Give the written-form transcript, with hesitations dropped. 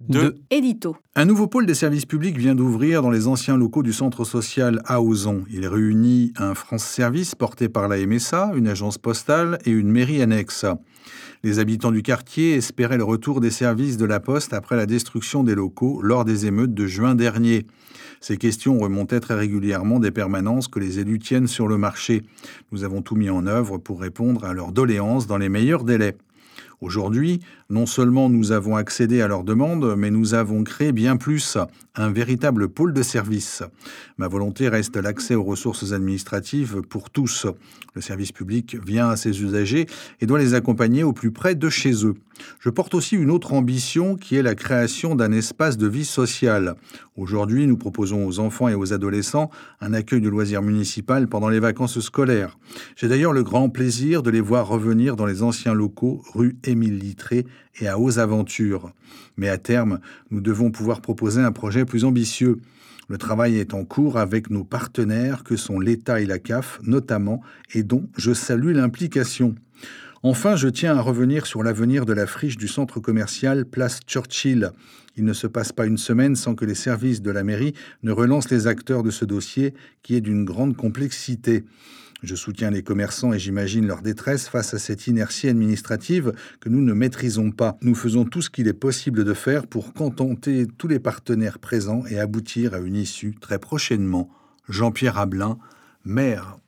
2. Édito. Un nouveau pôle des services publics vient d'ouvrir dans les anciens locaux du centre social à Ozon. Il réunit un France Service porté par la MSA, une agence postale et une mairie annexe. Les habitants du quartier espéraient le retour des services de la Poste après la destruction des locaux lors des émeutes de juin dernier. Ces questions remontaient très régulièrement des permanences que les élus tiennent sur le marché. Nous avons tout mis en œuvre pour répondre à leurs doléances dans les meilleurs délais. Aujourd'hui, non seulement nous avons accédé à leurs demandes, mais nous avons créé bien plus, un véritable pôle de service. Ma volonté reste l'accès aux ressources administratives pour tous. Le service public vient à ses usagers et doit les accompagner au plus près de chez eux. Je porte aussi une autre ambition qui est la création d'un espace de vie sociale. Aujourd'hui, nous proposons aux enfants et aux adolescents un accueil de loisirs municipal pendant les vacances scolaires. J'ai d'ailleurs le grand plaisir de les voir revenir dans les anciens locaux rue Émile Littré et à Aux-Aventures. Mais à terme, nous devons pouvoir proposer un projet plus ambitieux. Le travail est en cours avec nos partenaires que sont l'État et la CAF notamment, et dont je salue l'implication. Enfin, je tiens à revenir sur l'avenir de la friche du centre commercial Place Churchill. Il ne se passe pas une semaine sans que les services de la mairie ne relancent les acteurs de ce dossier qui est d'une grande complexité. Je soutiens les commerçants et j'imagine leur détresse face à cette inertie administrative que nous ne maîtrisons pas. Nous faisons tout ce qu'il est possible de faire pour contenter tous les partenaires présents et aboutir à une issue très prochainement. Jean-Pierre Abelin, maire.